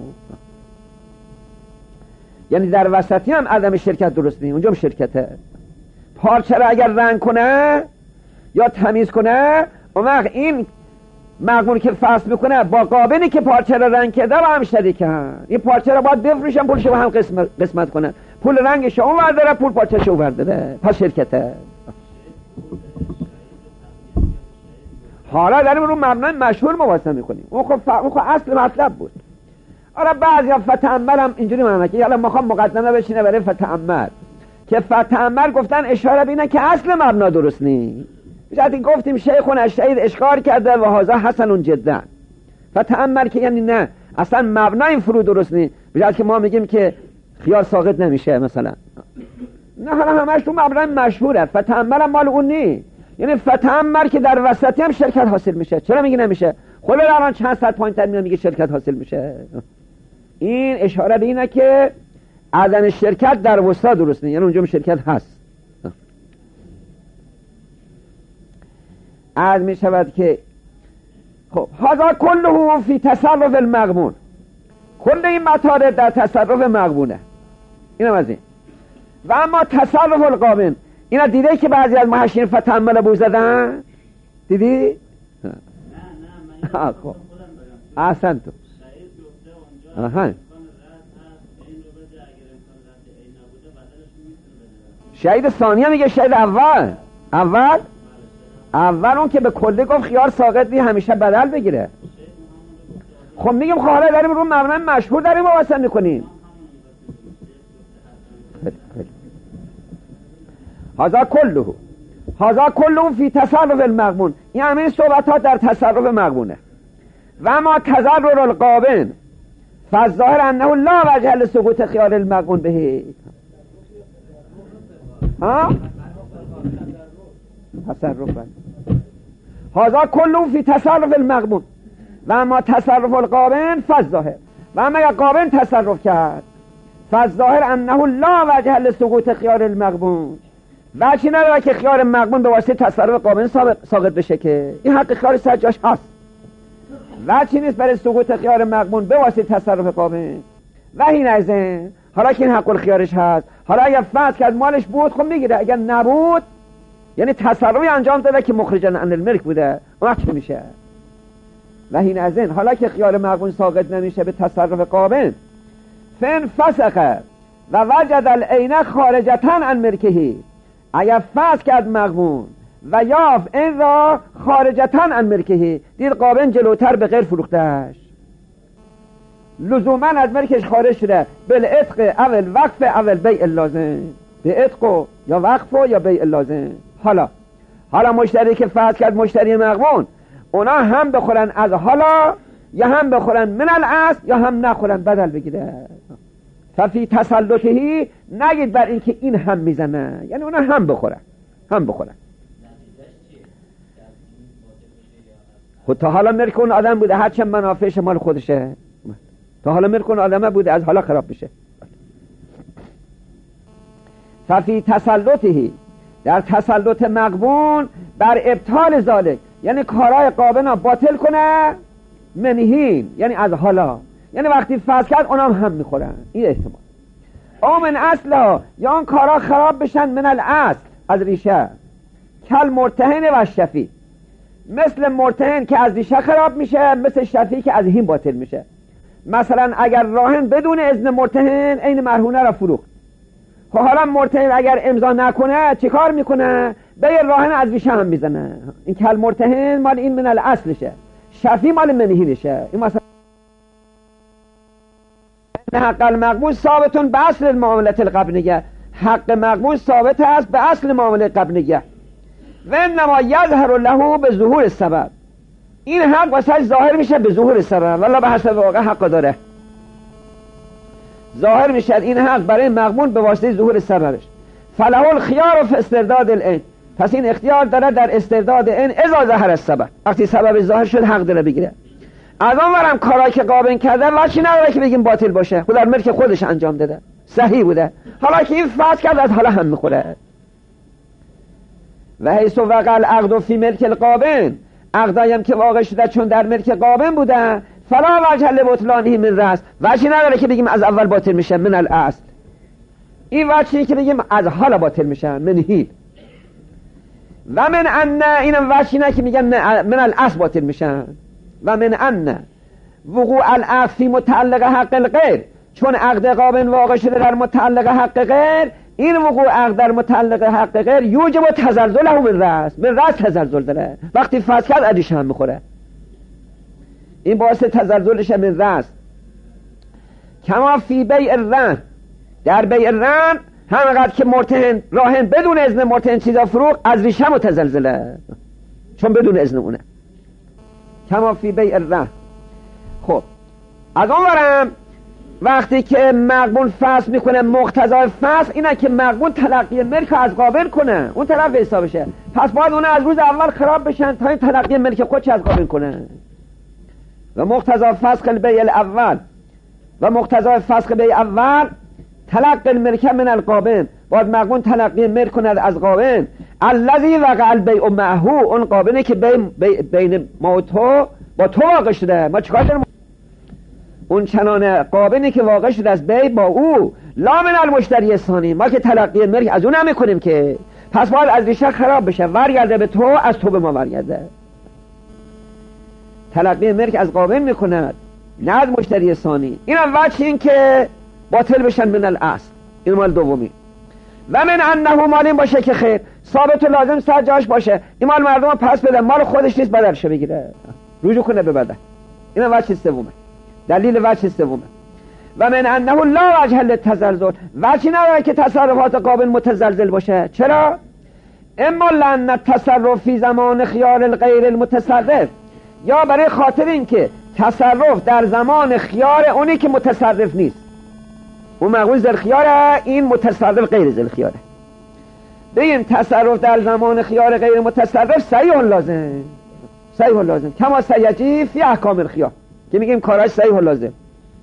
یعنی در وسطی هم عدم شرکت درست نیست، اونجا هم شرکته. پارچه را اگر رنگ کنه یا تمیز کنه، اون وقت این مقبول که فصل میکنه با قابلی که پارچه را رنگ کرده و هم شریکن. این پارچه را باید بفروشن، پولش رو هم قسمت, قسمت کنن، پول رنگش اون ورداره، پول پارچه‌ش اون ورداره، پس شرکته. حالا داریم رو مبنای مشهور مواصله میکنیم، اون خب, ف... اون خب اصل مطلب بود. حالا بعضی ها فتأمل هم اینجوری معنی که حالا میخوام مقدمه بشینه برای فتأمل، که فتأمل گفتن اشاره بینه که اصل مبنا درست نیست. شاید گفتیم شیخون الشهید اشکار کرده و هذا حسن جدا. فتأمل که یعنی نه اصلا مبنا این فرو درست نیست، بجای که ما میگیم که خیار ساقط نمیشه مثلا. نه، حالا همش تو مبنا مشهوره، فتأمل هم مال اون نیست. یعنی فتأمل که در وسطی هم شرکت حاصل میشه. چرا میگی نمیشه؟ خود الان چند صد پوینت تر میگه شرکت حاصل میشه. این اشاره به اینه که عدم شرکت در وسطا درست نیست، یعنی اونجا شرکت هست. عرض می شود که خب هذا كله فی تصرف المغبون، کل این مطالب در تصرف مغبونه. اینم از این. و اما تصرف القابل، اینا دیده که بعضی از محشین فتأمل بو زدن؟ دیدی؟ نه نه من خب احسن تو آها شهید ثانیه میگه شهید اول اول اول اون که به کلی گفت خیار ساقط بی همیشه بدل بگیره. خب میگم خواهره داریم رو مبنای مشهور داریم واسه میکنیم. هذا كله هذا كله فی تصرف المغبون، این همین صحبت ها در تصرف مغبونه. و ما تضرر القابل فالظاهر انه لا وجه لسقوط خیار المغبون به. ها تصرف هذا كله فی تصرف المغبون و اما تصرف القابل فالظاهر، و اما اگر قابل تصرف کرد فالظاهر انه لا وجه لسقوط خیار المغبون، وجهی نداره که خیار مغبون به واسطه تصرف قابل ساقط بشه، که این حق خیار سجاش هست. وجهی نیست برای سقوط خیار مغبون به واسطه تصرف قابل. و این از این حالا که این حق الخیارش هست، حالا اگر فرض کرد مالش بود خب میگیره، اگر نبود یعنی تصرفی انجام داده که مخرجن عن الملک بوده، اون وقت میشه. و این از این حالا که خیار مغبون ساقط نمیشه به تصرف قابل، فن فسخه و وجد العین خارجتاً عن ملکه، اگر فسخ کرد مغبون و یافت این را خارجتاً عن ملکه، دید قابن جلوتر به غیر فروختش، لزوما از ملکش خارج شده، بالعتق اول وقف اول بیع لازم، به عتق یا وقف یا بیع لازم. حالا حالا مشتری که فسخ کرد، مشتری مغبون، اونا هم بخورن از حالا یا هم بخورن من الاصل یا هم نخورن بدل بگیره. ففی تسلطهی، نگید بر این که این هم میزنه، یعنی اونا هم بخورن هم بخورن. خود تا حالا ملک اون آدم بوده، هرچند منافعش مال خودشه، تا حالا ملک اون آدمه بوده، از حالا خراب بشه. ففی تسلطهی، در تسلط مغبون بر ابطال ذالک، یعنی کارهای قابنا باطل کنه، منهین یعنی از حالا، یعنی وقتی فسخ کرد اونام هم میخورن، این احتمال. او من اصلا، یا اون کارها خراب بشن من الاصل، از ریشه، کل مرتهن و شفی، مثل مرتهن که از ریشه خراب میشه، مثل شفی که از هین باطل میشه. مثلا اگر راهن بدون اذن مرتهن این مرهونه را فروخت، خب حالا مرتهن اگر امضا نکنه چی کار میکنه؟ به راهن از ریشه هم میزنه. این کل مرتهن مال این من الاصلشه، شفی مال منهینشه. این مثلا حق المقبول ثابتون به اصل معاملت القبنیه، حق مقبول ثابت است به اصل معامله قبنیه. و انما یظهر له به ظهور سبب، این حق واسه ظاهر میشه به ظهور سبب، والله به حسب واقع حق داره، ظاهر میشه این حق برای مقبول به واسطه ظهور سببش. فله الخيار فی استرداد العین، پس این اختیار داره در استرداد این اذا ظهر السبب، وقتی سبب ظاهر شد حق داره بگیره. از اون ورم کارایی که قابن کرده وچی نداره که بگیم باطل باشه، خود در ملک خودش انجام داده، صحیح بوده. حالا که این فسخ کرد از حالا هم میخوره. و حیث وقع العقد فی ملک القابن، عقدایم که واقع شده چون در ملک قابن بوده، فلا وجه لبطلانه من رأس، وجهی نداره که بگیم از اول باطل میشه من الاصل، این وجهی که بگیم از حالا باطل میشه من هیل. و من ان، اینم وجهی نه که میگن من الاصل باطل میشن. و من ان وقوع العقد فی متعلق حق الغیر، چون عقد قابن واقع شده در متعلق حق غیر، این وقوع عقد در متعلق حق غیر یوجب تزلزله من رأس، من رأس تزلزل داره، وقتی فسخ کرد ادیش هم میخوره، این باعث تزلزلش من رأس. کما فی بیع الرهن، در بیع الرهن همینقدر که مرتهن راهن بدون اذن مرتهن چیزا فروخت از ریشه متزلزله، چون بدون اذن اونه. کما فی بیع الرهن. خب از اون ورم وقتی که مقبول فسخ میکنه، مقتضای فسخ اینه که مقبول تلقی ملک از قابل کنه، اون طرف حسابشه، پس باید اون از روز اول خراب بشن تا این تلقی ملک خودش از قابل کنه. و مقتضای فسخ بیع الاول، و مقتضای فسخ بیع اول تلقی الملک من القابل، باید مقبول تلقی ملک کند از قابل، الذی وقع البیع معه، اون قابلی که بین, بین ما و تو با تو واقع شده، ما چیکار داریم؟ اون چنانه قابلی که واقع شده از بی با او، لا من المشتری ثانی، ما که تلقی ملک از اون نمی کنیم که، پس باید از ریشه خراب بشه، ورگرده به تو، از تو به ما ورگرده. تلقی ملک از قابل میکند نه از مشتری ثانی. این اول این که باطل بشن من الاصل، این مال دومی. و من انه مال این باشه که خیر ثابت و لازم سر جاش باشه، این مال مردم پس بده، مال خودش نیست بدلش بگیره، رجوع کنه به بدل. این وجه سومه، دلیل وجه سومه. و من انه لا وجه للتزلزل، وجه نداره که تصرفات قابل متزلزل باشه. چرا؟ اما لان التصرف فی زمان خیار الغیر المتصرف، یا برای خاطر این که تصرف در زمان خیار اونی که متصرف نیست، اون مقبول ذل خیاره، این متصرف غیر ذل خیاره. بگیم تصرف در زمان خیار غیر متصرف صحیح لازم، صحیح لازم کما سیجی فی احکام الخیار، که میگیم کاراش صحیح لازم.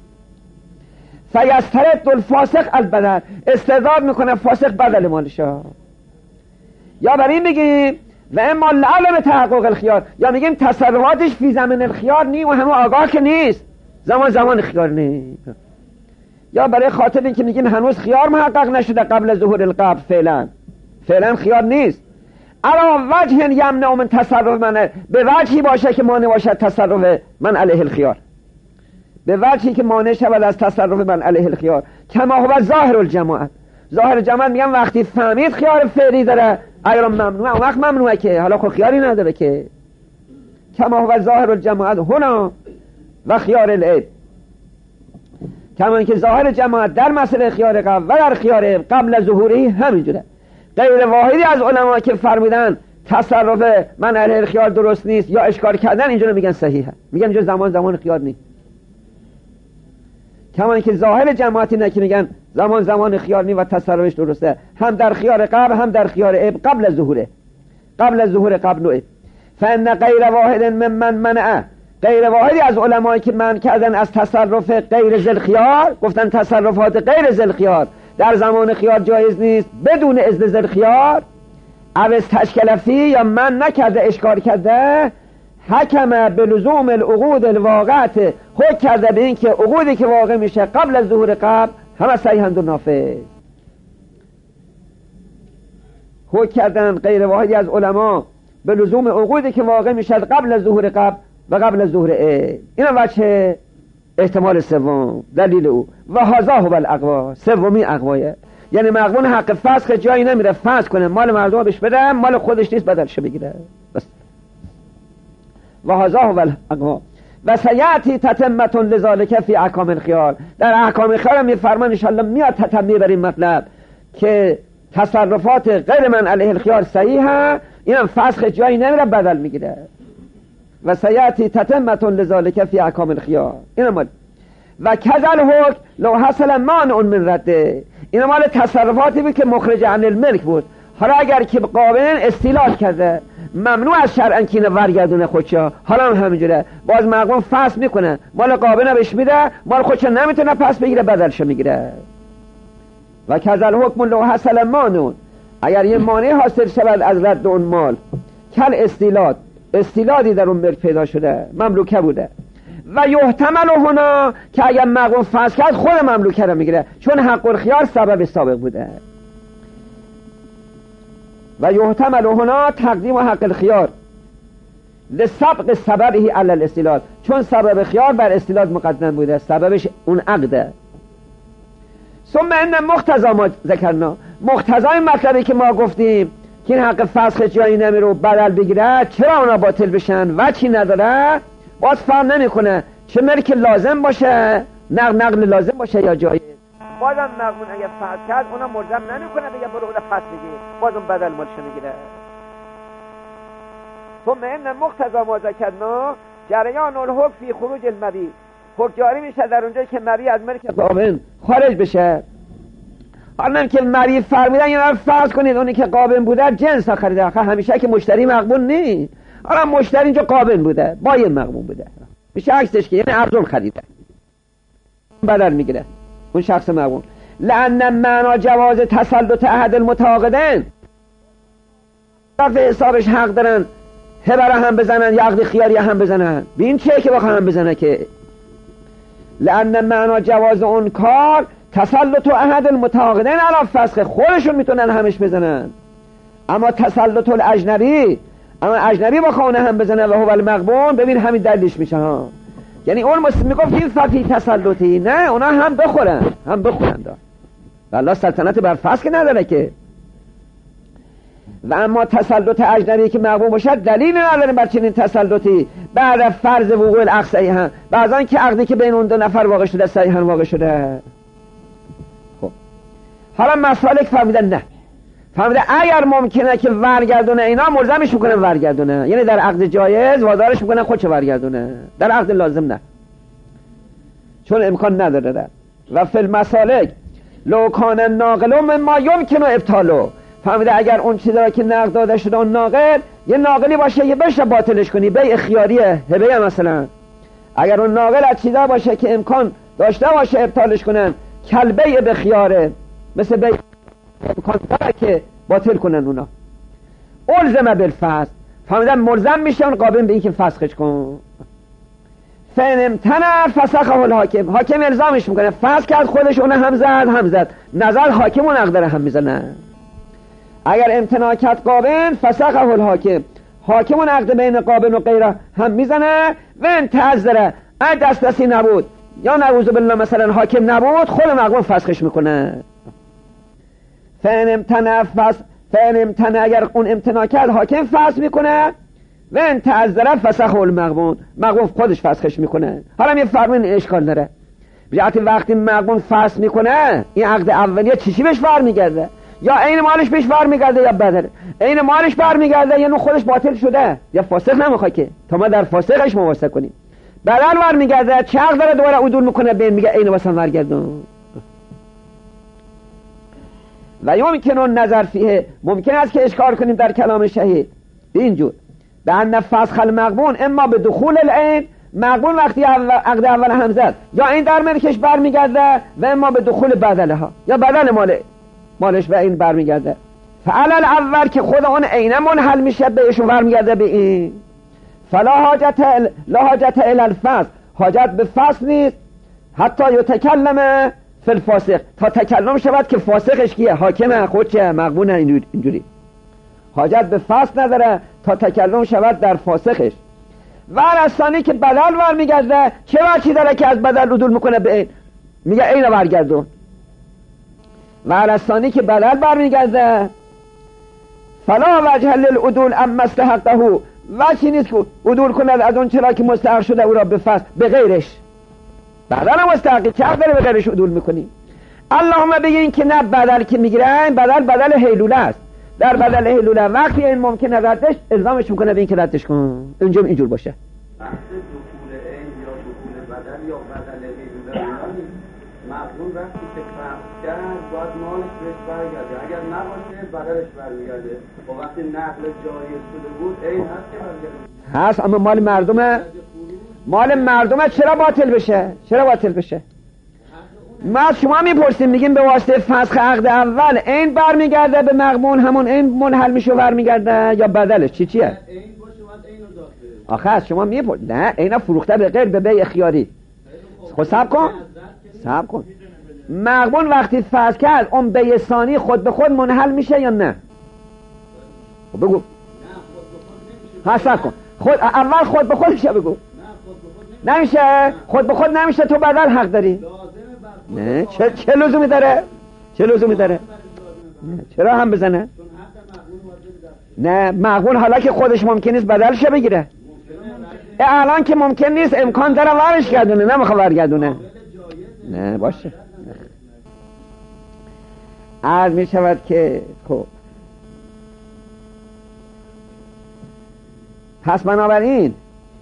فیسترد الفاسق البدل، استرداد میکنه فاسق بدل مالشا. یا برای این بگیم و اما لعلم تحقق الخیار، یا میگیم تصرفاتش فی زمان الخیار نی و همه آگاه که نیست، زمان زمان خیار نی. یا برای خاطر این که میگیم هنوز خیار محقق نشده قبل ظهور القبض، فعلا فعلا خیار نیست. الا وجه یمنع من تصرف من، به وجهی باشه که مانع باشد تصرف من علیه الخیار، به وجهی که مانع شود از تصرف من علیه الخیار، کما هو ظاهر الجماعت. ظاهر جماعت میگم وقتی فهمید خیار فعلی داره اگر ممنوعه اون وقت ممنوعه که حالا خود خیاری نداره که. کما هو ظاهر الجماعت هنا و خیار العیب، کما که ظاهر جماعت در مسئله خیار قبل و در خیار قبل ظهوری همینجوره. غیر واحدی از علما که فرمودن تصرف من علیه الخیار درست نیست یا اشکال کردن اینجوری میگن صحیحه، میگن اینجا زمان زمان خیار نیست. کما که ظاهر جماعتی نه که میگن زمان زمان خیار نیست و تصرفش درسته، هم در خیار قبل هم در خیار عیب قبل از ظهوره، قبل از ظهور قبل نوعه. فان غیر واحد ممن منع، غیر واحدی از علمایی که منع کردن از تصرف غیر ذل خیار، گفتن تصرفات غیر ذل خیار در زمان خیار جایز نیست بدون اذن ذل خیار، او تشکل فی یا من نکرده اشکال کرده، حکم به لزوم العقود الواقعت، حکم کرده به این که عقودی که واقع میشه قبل از ظهور قبل همه صحیحند و نافذ. حکم کردن غیر واحدی از علما به لزوم عقودی که واقع میشه قبل از ظهور قبل و قبل از ظهور عید. اینا وجه احتمال سوم دلیل او. و هذا هو الاقوا، سومی اقوایه، یعنی مقبول حق فسخ جایی نمیره فسخ کنه مال مردم بهش بده، مال خودش نیست بدلش بگیره بس. و هذا هو الاقوا و سیاتی تتمه لذالک فی احکام الخیار، در احکام الخیار میفرمان ان شاء الله میاد تتمه بر این مطلب که تصرفات غیر من علیه الخیار صحیحه، اینم فسخ جایی نمیره بدل میگیره. و سیاتی تتمه لذالک فی احکام الخیار، اینم مال. و کذل حکم لو حصل مانع من رده، این مال تصرفاتی بود که مخرج عن الملک بود، حالا اگر که قابل استیلال کرده ممنوع از شرعن که اینو ورگردونه خودشا، حالا هم همینجوره باز مقام فصل میکنه مال قابل بهش میده، مال خودشا نمیتونه پس بگیره بدلشو میگیره. و کذل حکم لو حصل مانع، اگر یه مانع حاصل شود از رد اون مال، کل استیلاد، استیلادی در اون ملک پیدا شده مملوکه بوده، و یحتمل هنا که اگر مقام فصل کرد خود مملوکه رو میگیره چون حق الخیار سبب سابق بوده. و یحتمل هنا تقدیم حق الخیار لسبق سببه علی الاستیلاد، چون سبب خیار بر استیلاد مقدم بوده، سببش اون عقده. ثم ان مقتضا ما ذکرنا، مقتضای مطلبی که ما گفتیم که این حق فسخ جایی نمیره بدل بگیره، چرا اونا باطل بشن و چی نداره، باز فهم نمیکنه چه ملک لازم باشه، نقل نقل لازم باشه یا جایی، بازم مقمون اگه فسخ کرد اونا ملزم نمیکنه بگه برو اونا پس بگیر، بازم بدل مالشو میگیره. ثم ان مقتضا ما ذکرنا جریان الحکم فی خروج المبیع، حکم جاری میشه در اونجایی که مبیع از ملک قابن خارج بشه. حالا که مبیع فرمیدن یا فرض کنید اونی که قابن بوده جنس خریده، آخه همیشه که مشتری مقبول نیست، حالا مشتری اینجا قابن بوده با یه مقبول بوده، میشه عکسش که یعنی ارزون خریده بدل میگیره اون شخص مقبول. لأن معنا جواز تسلط احد المتعاقدین، طرف حسابش حق دارن هبره هم بزنن یا عقد خیاری هم بزنن، ببین چیه که بخوام هم بزنن که. لأن معنا جواز اون کار تسلط احد المتعاقدین علی فسخ، خودشون میتونن همش بزنن، اما تسلط الاجنبی، اما اجنبی بخونه هم بزنه و هو المغبون، ببین همین دلیلش میشه ها. یعنی اون مسلم میگفت این ففی تسلطی، نه اونا هم بخورن هم بخورن دا والله سلطنت بر فسخ نداره که. و اما تسلط اجنبی که مغبون باشه دلیل نداره بر چنین تسلطی بعد فرض وقوع العقد صحیحا، بعضان که عقدی که بین اون دو نفر واقع شده صحیحا واقع شده. خب حالا مسالک فهمیدن نه، فهمیده اگر ممکنه که ورگردونه اینا ملزمش میکنه ورگردونه، یعنی در عقد جایز وادارش میکنه خودش ورگردونه، در عقد لازم نه چون امکان نداره ده. و فی المسالک لو کان الناقل مما یمکن ابطالو، فهمیده اگر اون چیزا که نقد داده شده اون ناقل یه ناقلی باشه یه بشه باطلش کنی، بیع خیاریه هبه مثلا، اگر اون ناقل از چیزا باشه که امکان داشته باشه ابطالش کنن، کل بیع به خیاره، مثل بیع امکان داره که باطل کنن اونا، الزم بالفسخ، فهمیدن ملزم میشه اون قابل به این که فسخش کن. فین امتنع فسخه الحاکم، حاکم الزامش میکنه فسخ کرد، خودش اون هم زد هم زد، نظر حاکم اون عقد هم میزنه. اگر امتناع کرد قابل فسخه الحاکم، حاکم اون عقد بین قابل و غیره هم میزنه. و انتظره ای دست دستی نبود یا نعوذ بالله مثلا حاکم نبود، خود مغبون فسخش میکنه. فان امتنع فسخ، فان امتنع اگر اون امتناع کرد حاکم فسخ میکنه، و ان تعذر فسخ المغبون، مغبون خودش فسخش میکنه. حالا یه فرمون اشکال داره، بجهت وقتی مغبون فسخ میکنه این عقد اولیه چیشی بهش برمیگرده؟ یا عین مالش بهش برمیگرده یا بدل؟ عین مالش برمیگرده یا نو خودش باطل شده یا فاسق نمیخواد که تا ما در فاسقش مواسطه کنیم. بدل برمیگرده چه عقد داره دوباره عدول میکنه بین میگه عین واسه برگردون. و یمکن النظر فیه، ممکن است که اشکال کنیم در کلام شهید اینجور به ان فسخ المغبون اما به دخول العین، مغبون وقتی عقد اول هم زد یا این در ملکش برمیگرده، و اما به دخول بدلها یا بدل مال مالش به این برمیگرده. فعل الاول که خود اون عین منحل میشه بهشون برمیگرده به این. فلا حاجت ال... لا حاجت الی الفسخ، حاجت به فسخ نیست حتی یتکلم فی الفاسق، تا تکلم شود که فاسقش کیه؟ حاکمه، خودشه، مغبونه، اینجوری. حاجت به فسخ نداره تا تکلم شود در فاسقش. و الثانی که بدل برمیگرده، چه وجهی داره که از بدل عدول میکنه به این؟ میگه اینو برگردون. و الثانی که بدل برمیگرده فلا وجه للعدول اما استحقه، وجهی نیست که عدول کند از اون چرا که مستحق شده او را به فسخ به غیرش. بدل مستحقی چه داره به غیرش عدول میکنی؟ اللهم بگین که نه، بدل که میگیرن بدل بدل حیلوله است. در بدل حیلوله وقتی این ممکنه ردش، الزامش میکنه به این که ردش کن. اینجا اینجور باشه. بحث دخول این یا دخول بدل یا بدل حیلوله مغبون وقتی که فسخ کرد باید مالش بهش برگرده، اگر نباشه بدلش برمیگرده. و وقتی نقل جایز شده بود این هست که برگرده هست، اما مال مردمه، مال مردمه چرا باطل بشه؟ چرا باطل بشه؟ ما از شما میپرسیم میگیم به واسطه فسخ عقد اول این برمیگرده به مغبون، همون این منحل میشه برمیگرده یا بدلش چی چیه؟ این باشه باید اینو داخل. آخه از شما میپرسیم نه اینا فروخته به غیر به بیع خیاری. خود صبر کن صبر کن مغبون وقتی فسخ کرد اون بیع ثانی خود به خود منحل میشه یا نه؟ خب بگو. ها صبر کن، خود اول خود به خودش بگو. نمیشه، خود به خود نمیشه، تو بدل حق داری. نه چه چه لزومی داره؟ چه لزومی داره؟ نه. چرا هم بزنه؟ نه مغبون حالا که خودش ممکن نیست بدلش بگیره. الان که ممکن نیست امکان داره ورش گردونه، نمیخواد برگردونه. نه باشه. عرض می شود که خب پس بنابراین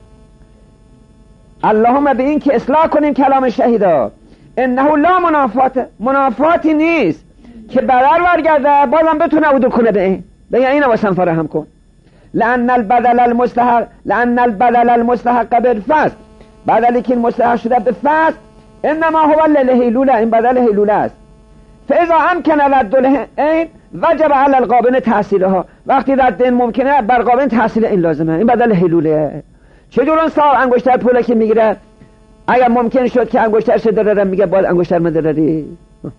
اللهم به این که اصلاح کنیم کلام شهیدا، انه لا منافات، منافاتی نیست که بدل برگرده بازم بتونه عدول کنه به این بگه اینو واسم فراهم کن. لان البدل المستحق لان البدل المستحق بالفسق، بدلی که مستحق شده به فسق انما هو للهیلوله، این بدل هیلوله است. فاذا امکن رد العین وجب علی القابن تحصیلها، وقتی رد این ممکنه بر قابن تحصیل این لازمه، این بدل هیلوله. چجور اون صاحب انگشتر پوله که میگیره اگر ممکن شد که انگشترش داره میگه باید انگشتر مدرری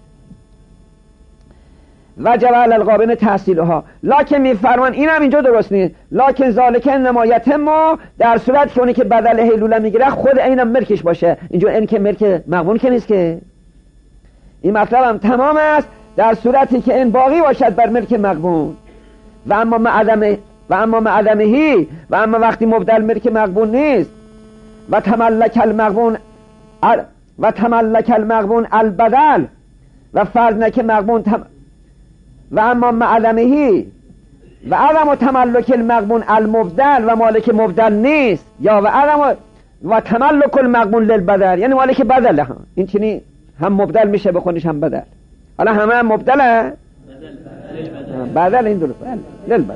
وجب علی القابن تحصیلها، لکن میفرمان اینم اینجا درست نیست، لکن ذالک نمایت ما در صورت که اونی که بدل هیلوله میگیره خود اینم ملکش باشه. اینجا این که ملک مغبون که نیست که، این مطلب هم تمام است در صورتی که این باقی باشد بر ملک مغبون. و اما معدمه و اما معدمهی و اما وقتی مبدل ملک مغبون نیست و تملک المغبون ال و تملک المغبون البدل و فرض نکه مغبون تم و اما معدمهی و عدم تملک المغبون المبدل و مالک مبدل نیست، یا و عدم و تملک المغبون للبدل یعنی مالک بدل، ها این چنین هم مبدل میشه به خودش هم بدل. حالا همه هم مبدله بدل این درست للبدل.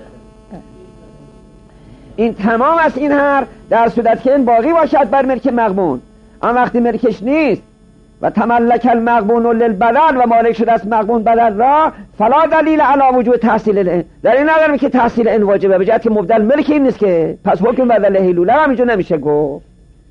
این تمام است این هر در صورت که این باقی باشد بر ملک مغبون، اما وقتی ملکش نیست و تملک المغبون للبدل و مالک شده است مغبون بدل را، فلا دلیل علی وجود تحصیل این، در این ندارم که تحصیل این واجبه به جهت که مبدل ملک این نیست که، پس حکم بدل هیلوله هم اینجا نمیشه گفت.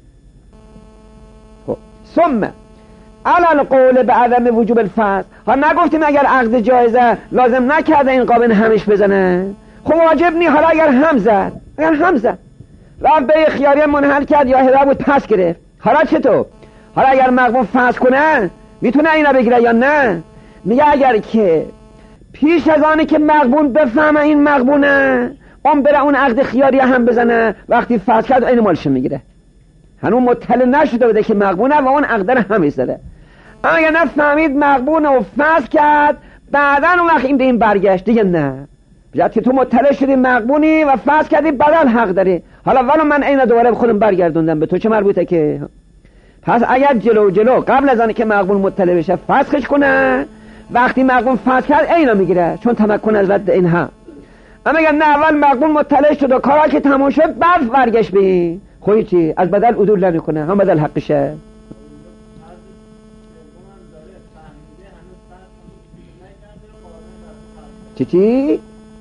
خب ثم علی القول به عدم وجوب الفسخ، ها نگفتیم اگر عقد جایزه لازم نکرده این قابل همش بزنه، خب واجب نی. حالا اگر هم زد اگر هم زد رفت به خیاری منحل کرد یا هدا بود پس گرفت، حالا چطور؟ حالا اگر مغبون فسخ کنه میتونه اینا بگیره یا نه؟ میگه اگر که پیش از آنی که مغبون بفهمه این مغبونه اون بره اون عقد خیاری هم بزنه، وقتی فسخ کرد این مالش میگیره. هنوز مطلع نشده بوده که مغبونه و اون عقد رو هم میذاره. اگر نه فهمید مغبونه و فسخ کرد، بعدا اون وقت این به این برگشت دیگه نه. بجد که تو مطلع شدی مغبونی و فسخ کردی بدل حق داری. حالا ولو من اینا دوباره به خودم برگردوندم، به تو چه مربوطه که؟ پس اگر جلو جلو قبل از آنکه مغبون مطلع بشه فسخش کنه، وقتی مغبون فسخ کرد اینا میگیره، چون تمکن از رد اینها. اما اگر نه اول مغبون مطلع شد و کارا که تموم شد بعد برگشت به خوی چی از بدل عدول نمیکنه، هم بدل حقشه. چی چی؟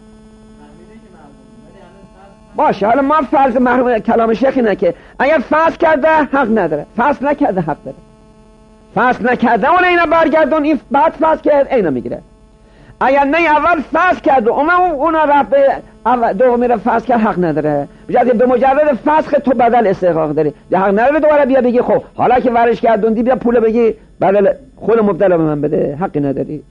باشه، حالا ما فرض محروم کلام شیخ اینه که اگر فسخ کرده حق نداره، فسخ نکرده حق داره. فسخ نکرده اون اینا برگردون، این بعد فسخ کرد اینا میگیره. اگر نه اول فسخ کرد و اون اون رفت دومی رو فسخ کرد حق نداره. بجد به مجرد فسخ تو بدل استحقاق داری، یا حق نداره دوباره بیا بگی خب حالا که ورش کردوندی بیا پول بگی بدل خود مبدل به من بده، حقی نداری.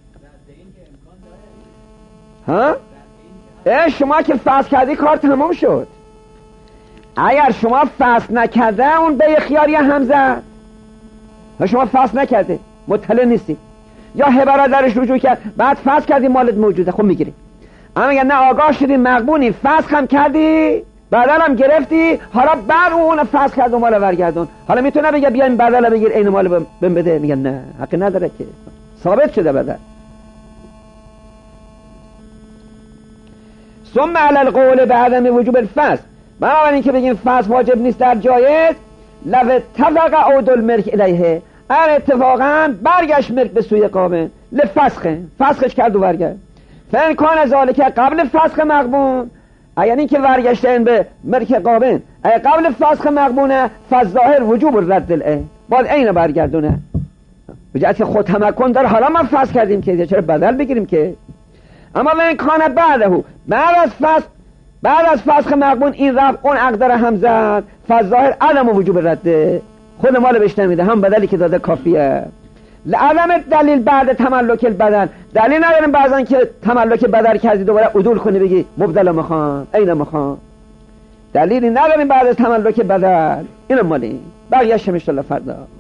ها؟ اه شما که فسخ کردی کار تمام شد. اگر شما فسخ نکرده اون به خیاری هم زد، شما فسخ نکرده مطلع نیستی، یا هبره درش رجوع کرد بعد فسخ کردی مالت موجوده خب میگیری. اما اگر نه آگاه شدی مغبونی فسخ هم کردی بدل هم گرفتی، حالا بعد اون فسخ کرد و مال برگردون، حالا میتونه بگه بیا این بدل بگیر این مال بهم بده؟ میگن نه حق نداره که ثابت شده بدل. ثم علی القول بعدم وجوب الفسخ، بنابراین که بگیم فسخ واجب نیست در جایز، لو اتفق عود الملک الیه، اگر اتفاقا برگشت ملک به سوی قابن لفسخه، فسخش کرد و برگشت. فان کان ذالک قبل فسخ مغبون، اگر این که برگشته این به ملک قابن اگر قبل فسخ مغبونه فظاهر وجوب رد العین، باید عین برگردونه. بجد که خود تمکن داره، حالا ما فسخ کردیم که چرا بدل بگیریم که؟ اما وان کان بعده، بعد از فسخ بعد از فسخ مغبون این رفت اون عقد را هم زد، فظاهر عدم وجوب رده، خود مال بهش نمیده، هم بدلی که داده کافیه. لعدم دلیل بعد تملک البدن، دلیل نداریم بعضن که تملک بدل کردی دوباره عدول کنی بگی مبدل مخوام عین مخوام، دلیلی نداریم بعد از تملک بدل. اینم مالی بقیه شمشت الله فردا.